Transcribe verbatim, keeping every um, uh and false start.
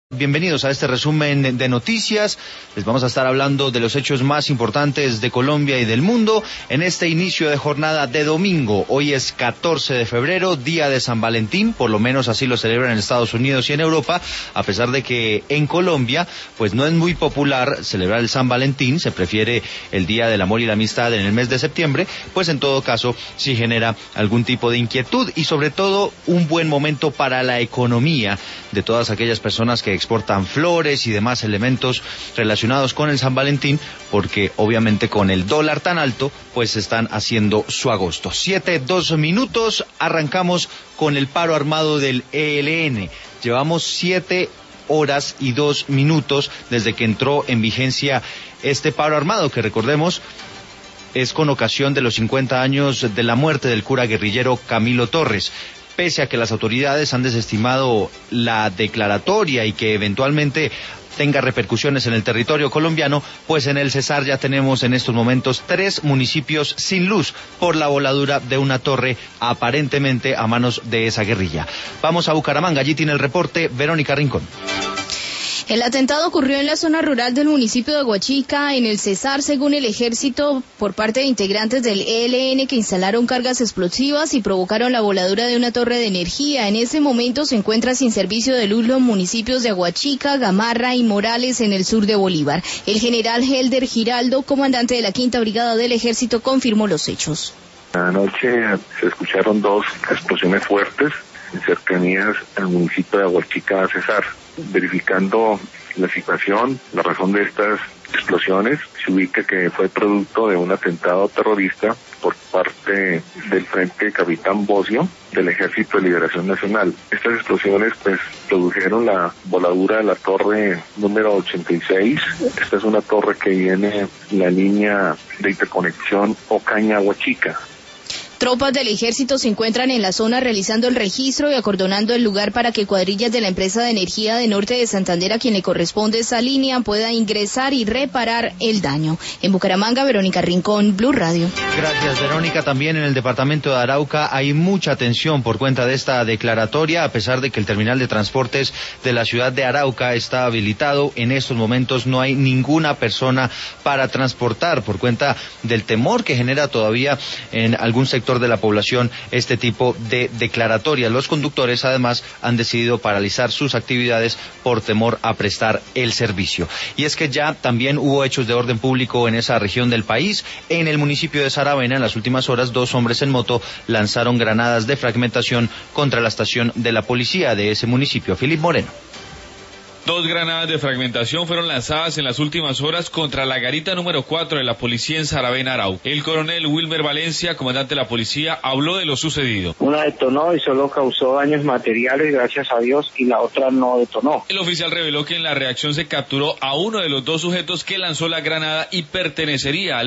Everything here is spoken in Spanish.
Bienvenidos a este resumen de noticias. Les vamos a estar hablando de los hechos más importantes de Colombia y del mundo en este inicio de jornada de domingo. Hoy es catorce de febrero, día de San Valentín, por lo menos así lo celebran en Estados Unidos y en Europa, a pesar de que en Colombia pues no es muy popular celebrar el San Valentín, se prefiere el Día del Amor y la Amistad en el mes de septiembre, pues en todo caso sí genera algún tipo de inquietud y sobre todo un buen momento para la economía de todas aquellas personas que exportan flores y demás elementos relacionados con el San Valentín, porque obviamente con el dólar tan alto, pues están haciendo su agosto. Siete, dos minutos, arrancamos con el paro armado del E L N. Llevamos siete horas y dos minutos desde que entró en vigencia este paro armado, que recordemos es con ocasión de los cincuenta años de la muerte del cura guerrillero Camilo Torres. Pese a que las autoridades han desestimado la declaratoria y que eventualmente tenga repercusiones en el territorio colombiano, pues en el Cesar ya tenemos en estos momentos tres municipios sin luz por la voladura de una torre aparentemente a manos de esa guerrilla. Vamos a Bucaramanga, allí tiene el reporte Verónica Rincón. El atentado ocurrió en la zona rural del municipio de Aguachica, en el Cesar, según el ejército, por parte de integrantes del E L N que instalaron cargas explosivas y provocaron la voladura de una torre de energía. En ese momento se encuentra sin servicio de luz los municipios de Aguachica, Gamarra y Morales en el sur de Bolívar. El general Helder Giraldo, comandante de la quinta Brigada del Ejército, confirmó los hechos. Anoche se escucharon dos explosiones fuertes en cercanías al municipio de Aguachica, Cesar. Verificando la situación, la razón de estas explosiones, se ubica que fue producto de un atentado terrorista por parte del Frente Capitán Bocio del Ejército de Liberación Nacional. Estas explosiones pues produjeron la voladura de la torre número ochenta y seis. Esta es una torre que viene en la línea de interconexión Ocaña-Aguachica. Tropas del ejército se encuentran en la zona realizando el registro y acordonando el lugar para que cuadrillas de la empresa de energía de Norte de Santander, a quien le corresponde esa línea, puedan ingresar y reparar el daño. En Bucaramanga, Verónica Rincón, Blue Radio. Gracias, Verónica. También en el departamento de Arauca hay mucha tensión por cuenta de esta declaratoria, a pesar de que el terminal de transportes de la ciudad de Arauca está habilitado. En estos momentos no hay ninguna persona para transportar por cuenta del temor que genera todavía en algún sector de la población este tipo de declaratoria. Los conductores además han decidido paralizar sus actividades por temor a prestar el servicio. Y es que ya también hubo hechos de orden público en esa región del país. En el municipio de Saravena, en las últimas horas, dos hombres en moto lanzaron granadas de fragmentación contra la estación de la policía de ese municipio. Filipe Moreno. Dos granadas de fragmentación fueron lanzadas en las últimas horas contra la garita número cuatro de la policía en Saravena, Arauca. El coronel Wilmer Valencia, comandante de la policía, habló de lo sucedido. Una detonó y solo causó daños materiales, gracias a Dios, y la otra no detonó. El oficial reveló que en la reacción se capturó a uno de los dos sujetos que lanzó la granada y pertenecería al